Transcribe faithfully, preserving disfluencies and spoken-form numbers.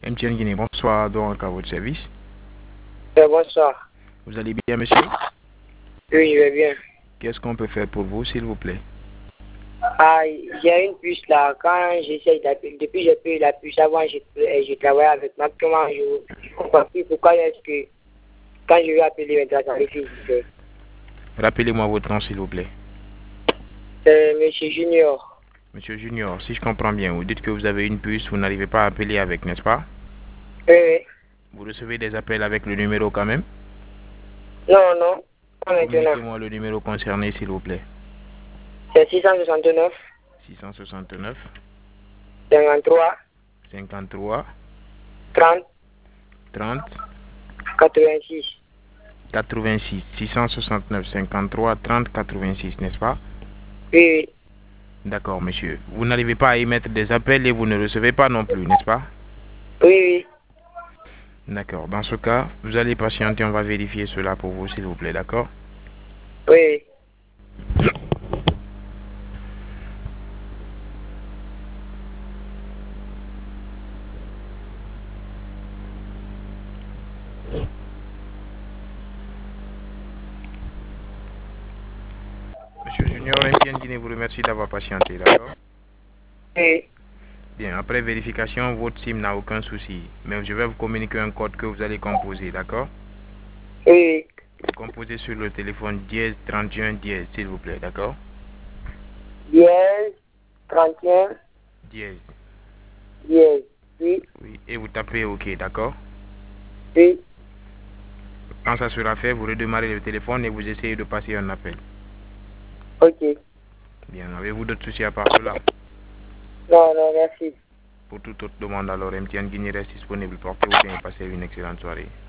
M T N Guinée, bonsoir, donc à votre service. Euh, bonsoir. Vous allez bien, monsieur? Oui, je vais bien. Qu'est-ce qu'on peut faire pour vous, s'il vous plaît? Ah, j'ai une puce là. Quand j'essaye d'appeler, depuis que j'ai pris la puce, avant, je, euh, je travaillais avec ma comment je ne comprends plus pourquoi est-ce que quand je vais appeler maintenant, ça refuse. Rappelez-moi votre nom, s'il vous plaît. C'est Monsieur Junior. Monsieur Junior, si je comprends bien, vous dites que vous avez une puce, vous n'arrivez pas à appeler avec, n'est-ce pas? Oui, oui. Vous recevez des appels avec le numéro quand même? Non, non. Pas maintenant. Communiquez-moi le numéro concerné, s'il vous plaît. C'est six cent soixante-neuf, six cent soixante-neuf, cinquante-trois, cinquante-trois, trente, trente, quatre-vingt-six. quatre-vingt-six. six cent soixante-neuf, cinquante-trois, trente, quatre-vingt-six, n'est-ce pas? Oui, oui. D'accord, monsieur. Vous n'arrivez pas à émettre des appels et vous ne recevez pas non plus, n'est-ce pas? Oui, oui. D'accord. Dans ce cas, vous allez patienter, on va vérifier cela pour vous, s'il vous plaît, d'accord? Oui, oui. Monsieur Junior, M T N Guinée vous remercie d'avoir patienté, d'accord? Oui. Bien, après vérification, votre SIM n'a aucun souci. Mais je vais vous communiquer un code que vous allez composer, d'accord? Oui. Vous composez sur le téléphone dièse trente et un dièse, s'il vous plaît, d'accord? Dièse, trente et un, Dièse. dièse. Oui, Oui. Et vous tapez OK, d'accord? oui. Quand ça sera fait, vous redémarrez le téléphone et vous essayez de passer un appel. Ok. Bien, avez-vous d'autres soucis à part cela? Non, non, merci. Pour toute autre demande, alors M T N Guinée reste disponible. Portez-vous bien et passez une excellente soirée.